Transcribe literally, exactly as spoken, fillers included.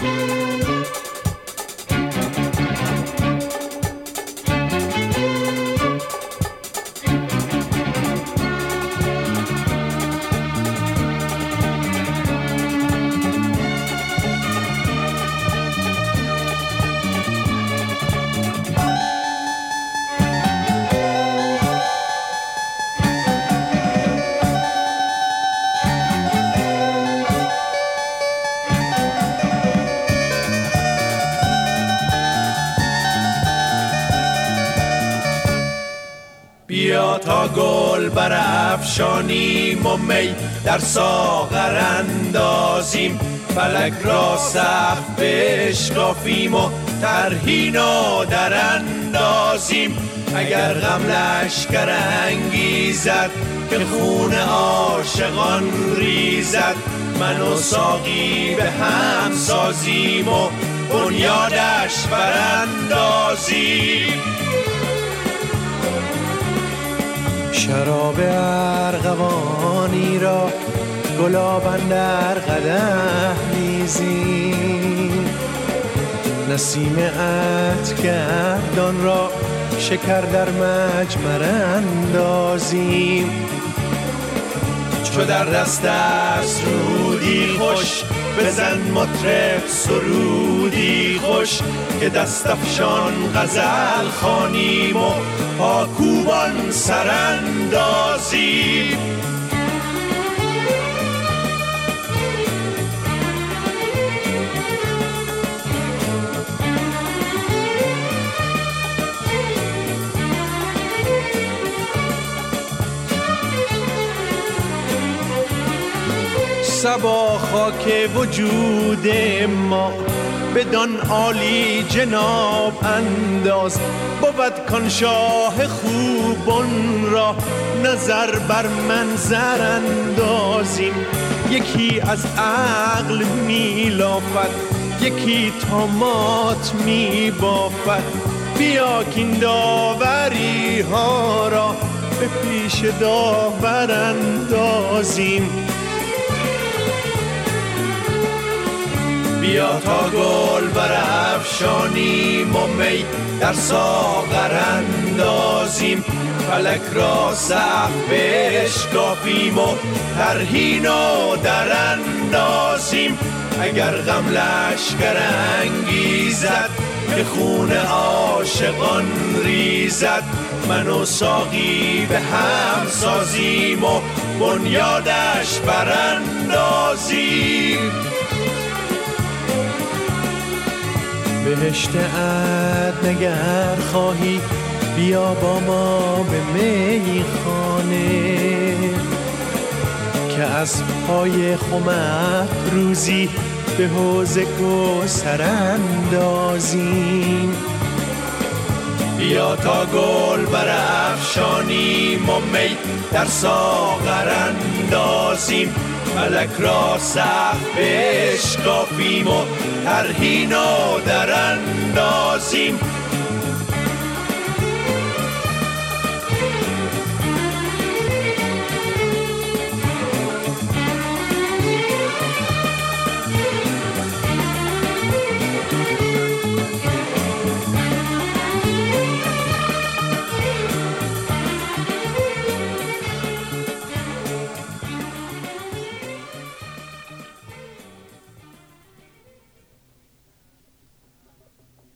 بیا تا گل برافشانیم و می در ساغر اندازیم، فلک را سقف بشکافیم و طرحی نو در اندازیم. اگر غم لشکر انگیزد که خون عاشقان ریزد، من و ساقی به هم سازیم و بنیادش براندازیم. شراب ارغوانی را گلابان در قدح ریزیم، نسیم عطرگردان را شکر در مجمر اندازیم. چو در دست است رودی خوش، بزن مطرب سرودی خوش، که دست افشان غزل خوانیم و پاکوبان سراندازیم. صبا خاک وجود ما بدان عالی جناب انداز، بود کان شاه خوبان را نظر بر منظر اندازیم. یکی از عقل میلافد، یکی طامات میبافد، بیا کین داوری ها را به پیش داور اندازیم. بیا تا گل برافشانیم و می در ساغر اندازیم، فلک را سقف بشکافیم و طرحی نو در اندازیم. اگر غم لشکر انگیزد که خون عاشقان ریزد، من و ساقی به هم سازیم و بنیادش براندازیم. بهشت عدن خواهی بیا با ما به میخانه، که از پای خمت روزی به حوض کوثر اندازیم. بیا تا گل برافشانیم و می در ساغر اندازیم، فلک را سقف بشکافیم و طرحی نو در اندازیم.